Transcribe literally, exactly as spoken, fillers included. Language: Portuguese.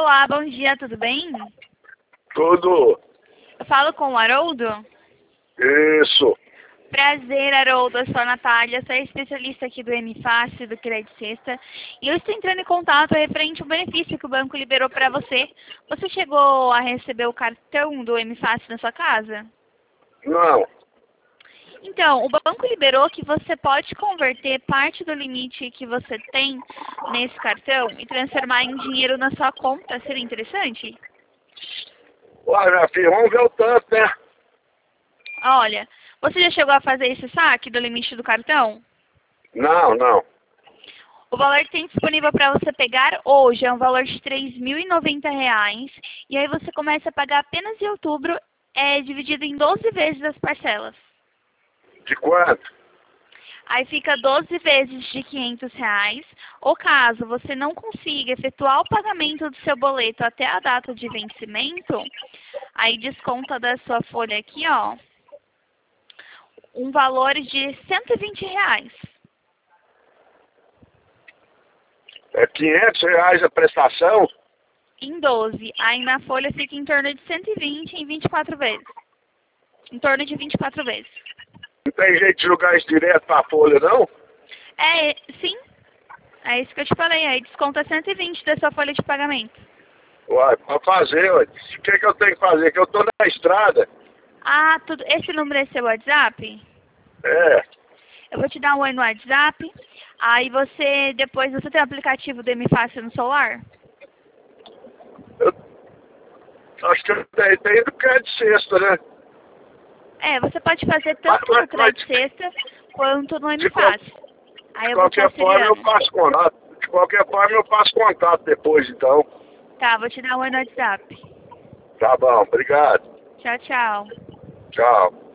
Olá, bom dia, tudo bem? Tudo. Eu falo com o Haroldo? Isso. Prazer, Haroldo, eu sou a Natália, sou especialista aqui do M Fácil, do Crédito Sexta, e eu estou entrando em contato referente ao benefício que o banco liberou para você. Você chegou a receber o cartão do M Fácil na sua casa? Não. Então, o banco liberou que você pode converter parte do limite que você tem nesse cartão e transformar em dinheiro na sua conta. Seria interessante? Ué, minha filha, vamos ver o tanto, né? Olha, você já chegou a fazer esse saque do limite do cartão? Não, não. O valor que tem disponível para você pegar hoje é um valor de três mil e noventa reais. E aí você começa a pagar apenas em outubro, é dividido em doze vezes as parcelas. De quanto? Aí fica doze vezes de quinhentos reais. Ou caso você não consiga efetuar o pagamento do seu boleto até a data de vencimento, aí desconta da sua folha aqui, ó, um valor de cento e vinte reais. É quinhentos reais a prestação? Em doze. Aí na folha fica em torno de cento e vinte em vinte e quatro vezes. Em torno de vinte e quatro vezes. Não tem jeito de jogar isso direto pra folha, não? É, sim. É isso que eu te falei. Aí desconta cento e vinte da sua folha de pagamento. Uai, pra fazer, ué. O que, que eu tenho que fazer? Que eu tô na estrada. Ah, tudo. Esse número é seu WhatsApp? É. Eu vou te dar um oi no WhatsApp. Aí você, depois, você tem o aplicativo do M Fácil no celular? Eu acho que eu tenho, tenho do crédito sexta, né? É, você pode fazer Mas, tanto mas, no mas Crédito Sexta quanto no M de, qual- Fácil. Aí de eu vou te qualquer forma eu auxiliando. faço contato. De qualquer forma eu faço contato depois, então. Tá, vou te dar um oi no WhatsApp. Tá bom, obrigado. Tchau, tchau. Tchau.